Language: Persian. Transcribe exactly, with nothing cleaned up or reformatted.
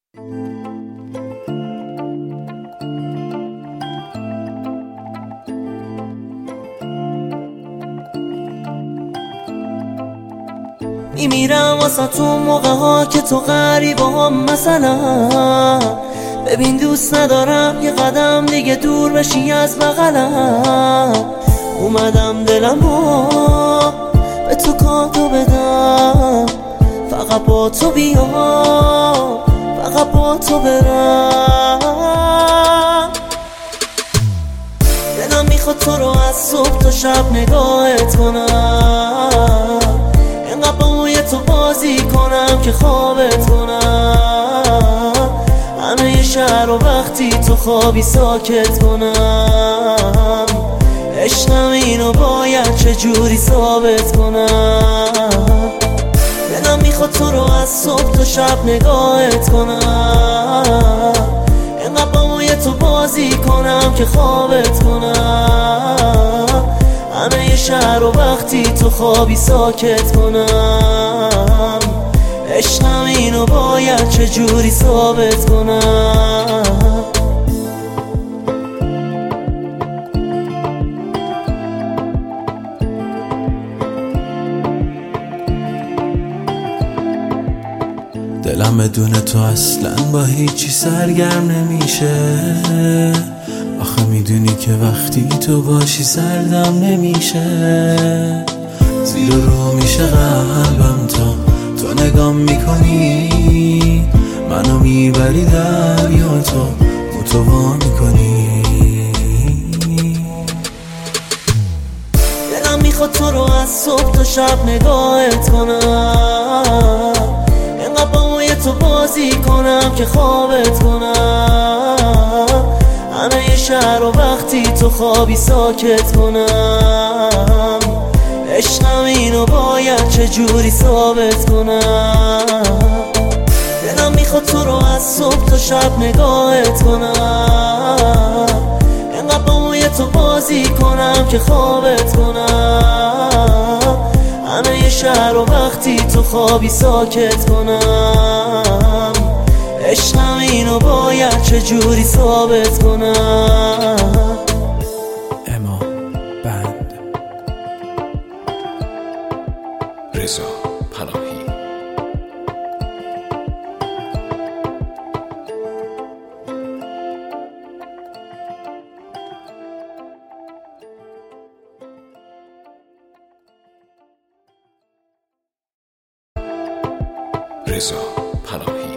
میمیرم واسه تو موقع ها که تو غریبه هم مثلا. ببین دوست ندارم یه قدم دیگه دور بشی از بغلم. اومدم دلمو به تو کاتو بدم، فقط با تو بیام، فقط با تو برم. دلم میخواد تو رو از صبح تا شب نگاهت کنم، اینقدر با موی تو بازی کنم که خوابت کنم. همه شهر و وقتی تو خوابی ساکت کنم. عشقم اینو باید چجوری ثابت کنم. دلم میخواد تو رو از صبح تا شب نگاهت کنم، اینقدر با موی تو بازی کنم که خوابت کنم. همه شهر و وقتی تو خوابی ساکت کنم. عشقم اینو باید چجوری ثابت کنم. دلم بدون تو اصلا با هیچی سرگرم نمیشه. آخه میدونی که وقتی تو باشی سردم نمیشه. زیر رو میشه قلبم تا تو نگام میکنی، منو میبری دریا تو متوا میکنی. دلم میخواد تو رو از صبح تا شب نگاهت کنم، اینقدر با موی تو بازی کنم که خوابت کنم. همه شهر و وقتی تو خوابی ساکت کنم. عشقم اینو باید چجوری ثابت کنم. دلم میخواد تو رو از صبح تا شب نگاهت کنم، اینقدر با موی تو بازی کنم که خوابت کنم. همه شهر و وقتی تو خوابی ساکت کنم. عشقم اینو باید چجوری ثابت کنم. اما بند رضا پناهی. رضا پناهی.